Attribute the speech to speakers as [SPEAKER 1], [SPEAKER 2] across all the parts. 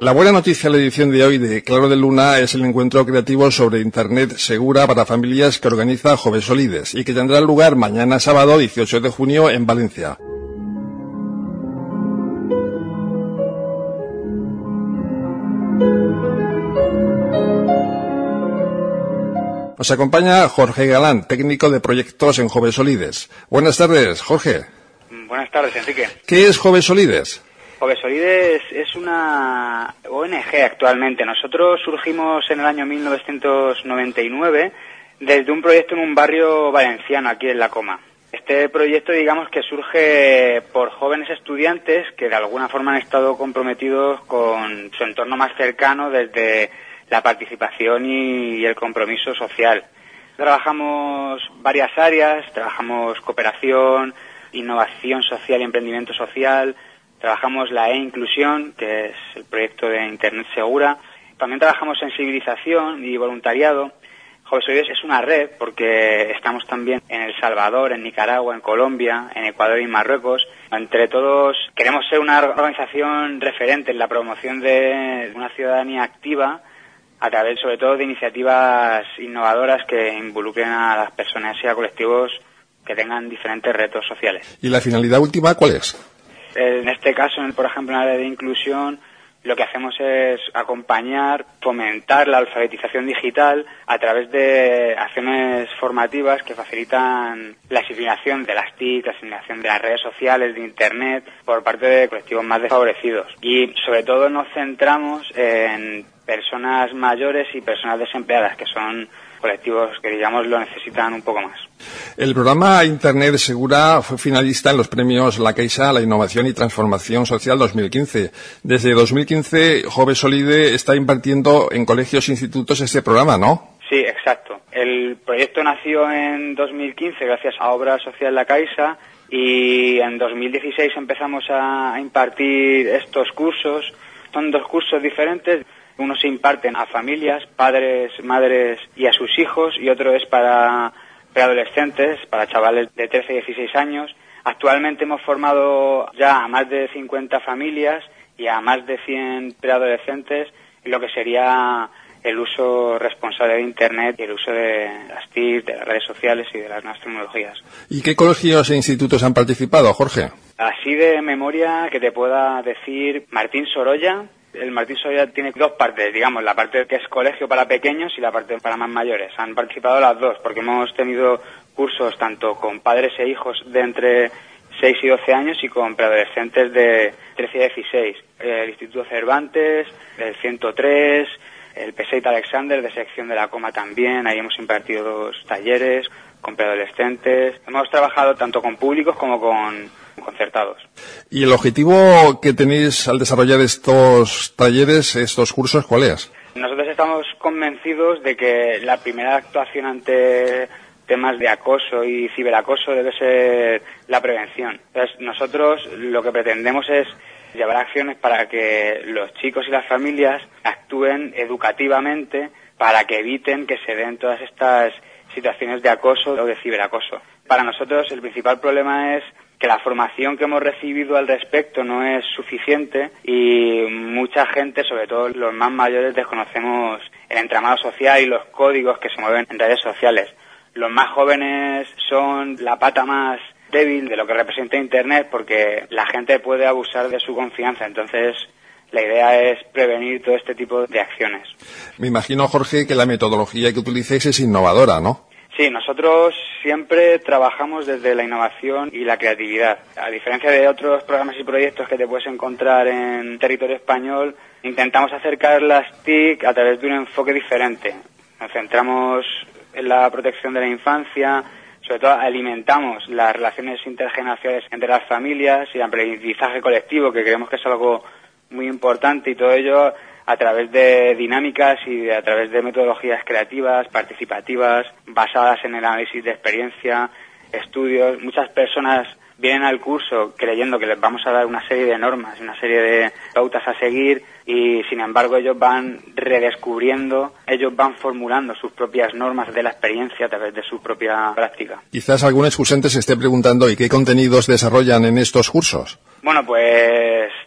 [SPEAKER 1] La buena noticia de la edición de hoy de Claro de Luna es el encuentro creativo sobre Internet segura para familias que organiza Jovesolides y que tendrá lugar mañana sábado 18 de junio en Valencia. Nos acompaña Jorge Galán, técnico de proyectos en Jovesolides. Buenas tardes, Jorge.
[SPEAKER 2] Buenas tardes, Enrique.
[SPEAKER 1] ¿Qué es Jovesolides?
[SPEAKER 2] Jovesolides es una ONG actualmente. Nosotros surgimos en el año 1999 desde un proyecto en un barrio valenciano, aquí en La Coma. Este proyecto, digamos que surge por jóvenes estudiantes que de alguna forma han estado comprometidos con su entorno más cercano desde la participación y el compromiso social. Trabajamos varias áreas, trabajamos cooperación, innovación social y emprendimiento social, trabajamos la e-inclusión, que es el proyecto de Internet segura, también trabajamos sensibilización y voluntariado. Jovesolides es una red porque estamos también en El Salvador, en Nicaragua, en Colombia, en Ecuador y en Marruecos. Entre todos queremos ser una organización referente en la promoción de una ciudadanía activa a través sobre todo de iniciativas innovadoras que involucren a las personas y a colectivos que tengan diferentes retos sociales.
[SPEAKER 1] ¿Y la finalidad última cuál es?
[SPEAKER 2] En este caso, por ejemplo, en el área de inclusión, lo que hacemos es acompañar, fomentar la alfabetización digital a través de acciones formativas que facilitan la asimilación de las TIC, la asimilación de las redes sociales, de Internet, por parte de colectivos más desfavorecidos. Y sobre todo nos centramos en personas mayores y personas desempleadas, que son colectivos que, digamos, lo necesitan un poco más.
[SPEAKER 1] El programa Internet Segura fue finalista en los premios La Caixa, la Innovación y Transformación Social 2015. Desde 2015, Jovesolides está impartiendo en colegios e institutos este programa, ¿no?
[SPEAKER 2] Sí, exacto. El proyecto nació en 2015 gracias a Obra Social La Caixa y en 2016 empezamos a impartir estos cursos. Son dos cursos diferentes. Unos se imparten a familias, padres, madres y a sus hijos, y otro es para preadolescentes, para chavales de 13 y 16 años. Actualmente hemos formado ya a más de 50 familias y a más de 100 preadolescentes en lo que sería el uso responsable de Internet y el uso de las TIC, de las redes sociales y de las nuevas tecnologías.
[SPEAKER 1] ¿Y qué colegios e institutos han participado, Jorge?
[SPEAKER 2] Así de memoria que te pueda decir, Martín Sorolla. El Martín Sorolla tiene dos partes, digamos, la parte que es colegio para pequeños y la parte para más mayores. Han participado las dos porque hemos tenido cursos tanto con padres e hijos de entre 6 y 12 años y con preadolescentes de 13 y 16. El Instituto Cervantes, el 103, el Peseit Alexander de sección de La Coma también. Ahí hemos impartido 2 talleres con preadolescentes. Hemos trabajado tanto con públicos como con concertados.
[SPEAKER 1] ¿Y el objetivo que tenéis al desarrollar estos talleres, estos cursos, cuál es?
[SPEAKER 2] Nosotros estamos convencidos de que la primera actuación ante temas de acoso y ciberacoso debe ser la prevención. Entonces, nosotros lo que pretendemos es llevar acciones para que los chicos y las familias actúen educativamente para que eviten que se den todas estas situaciones de acoso o de ciberacoso. Para nosotros el principal problema es que la formación que hemos recibido al respecto no es suficiente y mucha gente, sobre todo los más mayores, desconocemos el entramado social y los códigos que se mueven en redes sociales. Los más jóvenes son la pata más débil de lo que representa Internet porque la gente puede abusar de su confianza. Entonces, la idea es prevenir todo este tipo de acciones.
[SPEAKER 1] Me imagino, Jorge, que la metodología que utilicéis es innovadora, ¿no?
[SPEAKER 2] Sí, nosotros siempre trabajamos desde la innovación y la creatividad. A diferencia de otros programas y proyectos que te puedes encontrar en territorio español, intentamos acercar las TIC a través de un enfoque diferente. Nos centramos en la protección de la infancia, sobre todo alimentamos las relaciones intergeneracionales entre las familias y el aprendizaje colectivo, que creemos que es algo muy importante, y todo ello a través de dinámicas y a través de metodologías creativas, participativas, basadas en el análisis de experiencia, estudios. Muchas personas vienen al curso creyendo que les vamos a dar una serie de normas, una serie de pautas a seguir, y sin embargo ellos van redescubriendo, ellos van formulando sus propias normas de la experiencia a través de su propia práctica.
[SPEAKER 1] Quizás algún excursante se esté preguntando ¿y qué contenidos desarrollan en estos cursos?
[SPEAKER 2] Bueno, pues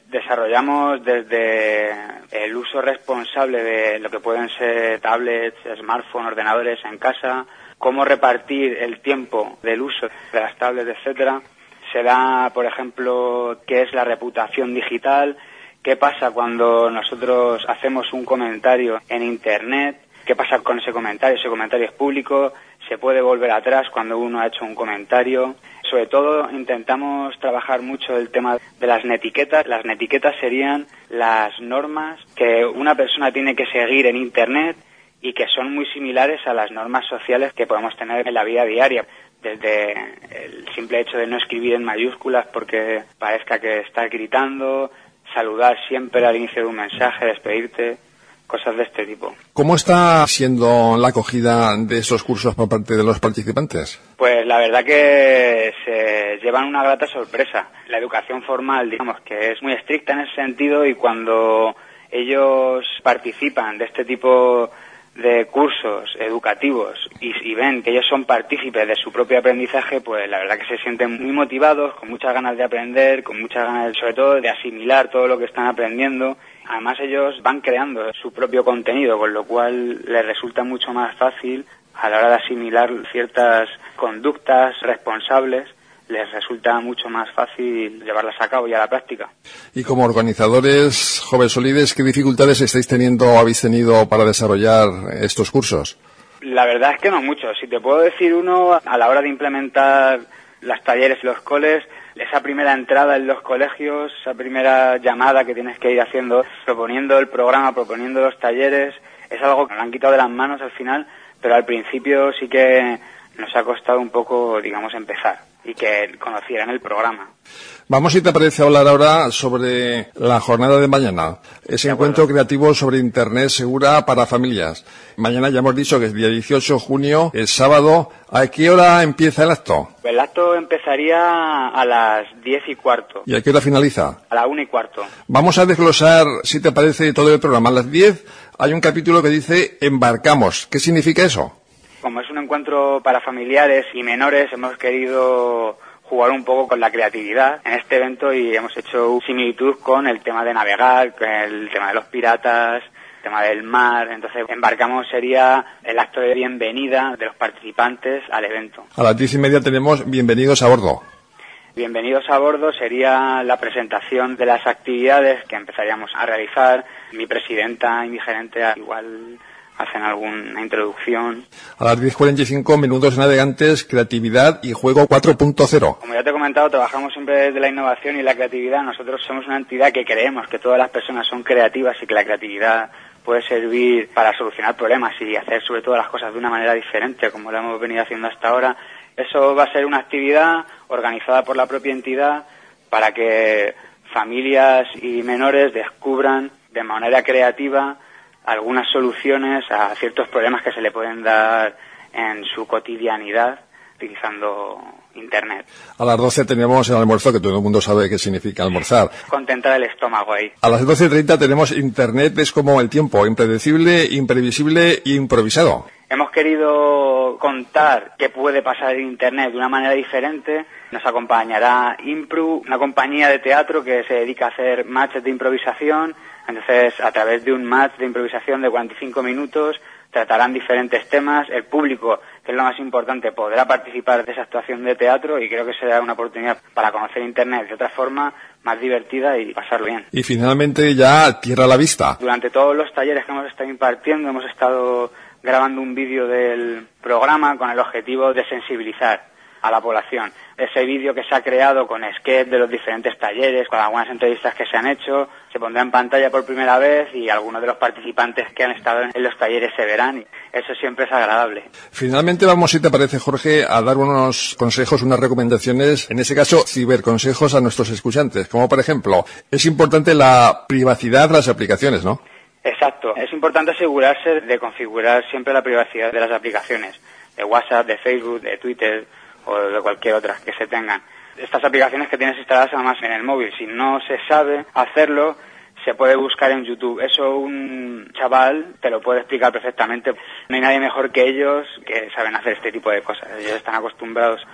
[SPEAKER 2] Desarrollamos desde el uso responsable de lo que pueden ser tablets, smartphones, ordenadores en casa, cómo repartir el tiempo del uso de las tablets, etcétera. Se da, por ejemplo, qué es la reputación digital, qué pasa cuando nosotros hacemos un comentario en Internet, qué pasa con ese comentario es público, se puede volver atrás cuando uno ha hecho un comentario. Sobre todo intentamos trabajar mucho el tema de las netiquetas. Las netiquetas serían las normas que una persona tiene que seguir en Internet y que son muy similares a las normas sociales que podemos tener en la vida diaria. Desde el simple hecho de no escribir en mayúsculas porque parezca que estás gritando, saludar siempre al inicio de un mensaje, despedirte, cosas de este tipo.
[SPEAKER 1] ¿Cómo está siendo la acogida de estos cursos por parte de los participantes?
[SPEAKER 2] Pues la verdad que se llevan una grata sorpresa. La educación formal, digamos, que es muy estricta en ese sentido, y cuando ellos participan de este tipo de cursos educativos y ven que ellos son partícipes de su propio aprendizaje, pues la verdad que se sienten muy motivados, con muchas ganas de aprender, con muchas ganas sobre todo de asimilar todo lo que están aprendiendo. Además ellos van creando su propio contenido, con lo cual les resulta mucho más fácil a la hora de asimilar ciertas conductas responsables, les resulta mucho más fácil llevarlas a cabo y a la práctica.
[SPEAKER 1] Y como organizadores, Jove Solides, ¿qué dificultades habéis tenido para desarrollar estos cursos?
[SPEAKER 2] La verdad es que no mucho. Si te puedo decir uno, a la hora de implementar las talleres y los coles, esa primera entrada en los colegios, esa primera llamada que tienes que ir haciendo, proponiendo el programa, proponiendo los talleres, es algo que nos han quitado de las manos al final, pero al principio sí que nos ha costado un poco, digamos, empezar y que conocieran el programa.
[SPEAKER 1] Vamos, si te parece, a hablar ahora sobre la jornada de mañana, ese encuentro creativo sobre Internet segura para familias. Mañana ya hemos dicho que es día 18 de junio, es sábado. ¿A qué hora empieza el acto?
[SPEAKER 2] El acto empezaría a las 10:15.
[SPEAKER 1] ¿Y a qué hora finaliza?
[SPEAKER 2] A las 1:15.
[SPEAKER 1] Vamos a desglosar, si te parece, todo el programa. A las 10 hay un capítulo que dice Embarcamos. ¿Qué significa eso?
[SPEAKER 2] Como es un encuentro para familiares y menores, hemos querido jugar un poco con la creatividad en este evento y hemos hecho similitud con el tema de navegar, con el tema de los piratas, el tema del mar. Entonces, Embarcamos sería el acto de bienvenida de los participantes al evento.
[SPEAKER 1] A las 10:30 tenemos Bienvenidos a bordo.
[SPEAKER 2] Bienvenidos a bordo sería la presentación de las actividades que empezaríamos a realizar. Mi presidenta y mi gerente igual hacen alguna introducción.
[SPEAKER 1] A las 10:45, Menudos Navegantes, Creatividad y Juego 4.0.
[SPEAKER 2] Como ya te he comentado, trabajamos siempre desde la innovación y la creatividad. Nosotros somos una entidad que creemos que todas las personas son creativas y que la creatividad puede servir para solucionar problemas y hacer sobre todo las cosas de una manera diferente, como lo hemos venido haciendo hasta ahora. Eso va a ser una actividad organizada por la propia entidad para que familias y menores descubran de manera creativa algunas soluciones a ciertos problemas que se le pueden dar en su cotidianidad utilizando Internet.
[SPEAKER 1] A las 12 tenemos el almuerzo, que todo el mundo sabe qué significa almorzar.
[SPEAKER 2] Contentar el estómago ahí.
[SPEAKER 1] A las 12:30 tenemos Internet es como el tiempo, impredecible, imprevisible e improvisado.
[SPEAKER 2] Hemos querido contar qué puede pasar en Internet de una manera diferente. Nos acompañará Impru, una compañía de teatro que se dedica a hacer matches de improvisación. Entonces, a través de un match de improvisación de 45 minutos, tratarán diferentes temas. El público, que es lo más importante, podrá participar de esa actuación de teatro y creo que será una oportunidad para conocer Internet de otra forma más divertida y pasarlo bien.
[SPEAKER 1] Y finalmente ya tierra a la vista.
[SPEAKER 2] Durante todos los talleres que hemos estado impartiendo hemos estado grabando un vídeo del programa con el objetivo de sensibilizar a la población. Ese vídeo que se ha creado con sketch de los diferentes talleres, con algunas entrevistas que se han hecho, se pondrá en pantalla por primera vez y algunos de los participantes que han estado en los talleres se verán. Y eso siempre es agradable.
[SPEAKER 1] Finalmente vamos, si te parece, Jorge, a dar unos consejos, unas recomendaciones, en ese caso, ciberconsejos a nuestros escuchantes. Como, por ejemplo, es importante la privacidad de las aplicaciones, ¿no?
[SPEAKER 2] Exacto. Es importante asegurarse de configurar siempre la privacidad de las aplicaciones, de WhatsApp, de Facebook, de Twitter o de cualquier otra que se tengan. Estas aplicaciones que tienes instaladas además en el móvil, si no se sabe hacerlo, se puede buscar en YouTube. Eso un chaval te lo puede explicar perfectamente. No hay nadie mejor que ellos que saben hacer este tipo de cosas. Ellos están acostumbrados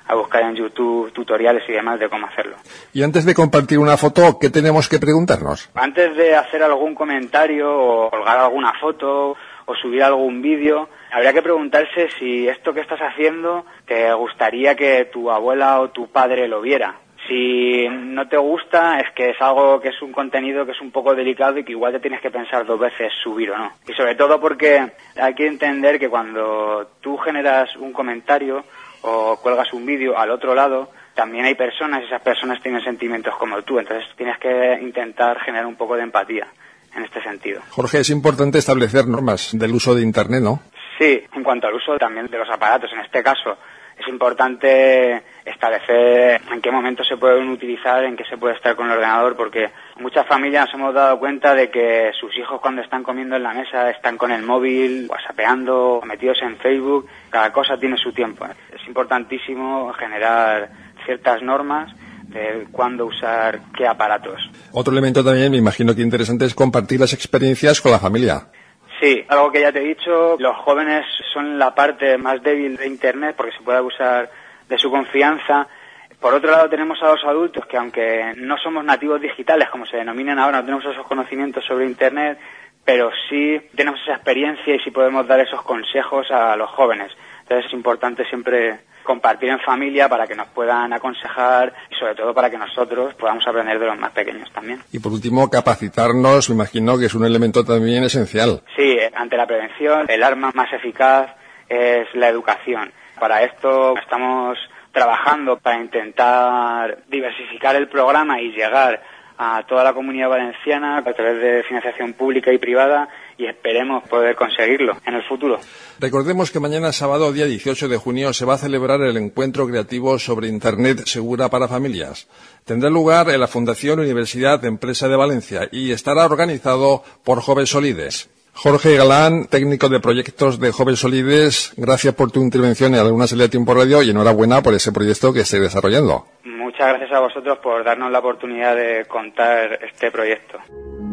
[SPEAKER 2] a buscar en YouTube tutoriales y demás de cómo hacerlo.
[SPEAKER 1] Y antes de compartir una foto, ¿qué tenemos que preguntarnos?
[SPEAKER 2] Antes de hacer algún comentario o colgar alguna foto o subir algún vídeo, habría que preguntarse si esto que estás haciendo te gustaría que tu abuela o tu padre lo viera. Si no te gusta, es que es algo que es un contenido que es un poco delicado y que igual te tienes que pensar 2 veces subir o no. Y sobre todo porque hay que entender que cuando tú generas un comentario o cuelgas un vídeo al otro lado, también hay personas y esas personas tienen sentimientos como tú. Entonces tienes que intentar generar un poco de empatía en este sentido.
[SPEAKER 1] Jorge, es importante establecer normas del uso de Internet, ¿no?
[SPEAKER 2] Sí, en cuanto al uso también de los aparatos, en este caso, es importante establecer en qué momento se pueden utilizar, en qué se puede estar con el ordenador, porque muchas familias nos hemos dado cuenta de que sus hijos cuando están comiendo en la mesa están con el móvil, whatsappeando, metidos en Facebook, cada cosa tiene su tiempo. Es importantísimo generar ciertas normas de cuándo usar qué aparatos.
[SPEAKER 1] Otro elemento también, me imagino que interesante, es compartir las experiencias con la familia.
[SPEAKER 2] Sí, algo que ya te he dicho, los jóvenes son la parte más débil de Internet porque se puede abusar de su confianza. Por otro lado tenemos a los adultos que aunque no somos nativos digitales, como se denominan ahora, no tenemos esos conocimientos sobre Internet, pero sí tenemos esa experiencia y sí podemos dar esos consejos a los jóvenes. Entonces es importante siempre compartir en familia para que nos puedan aconsejar y sobre todo para que nosotros podamos aprender de los más pequeños también.
[SPEAKER 1] Y por último, capacitarnos, me imagino que es un elemento también esencial.
[SPEAKER 2] Sí, ante la prevención, el arma más eficaz es la educación. Para esto estamos trabajando para intentar diversificar el programa y llegar a toda la Comunidad Valenciana a través de financiación pública y privada y esperemos poder conseguirlo en el futuro.
[SPEAKER 1] Recordemos que mañana sábado, día 18 de junio, se va a celebrar el encuentro creativo sobre Internet segura para familias. Tendrá lugar en la Fundación Universidad Empresa de Valencia y estará organizado por Joves Solides. Jorge Galán, técnico de proyectos de Joves Solides, gracias por tu intervención en Alguna Salida de Tiempo Radio y enhorabuena por ese proyecto que estáis desarrollando.
[SPEAKER 2] Muchas gracias a vosotros por darnos la oportunidad de contar este proyecto.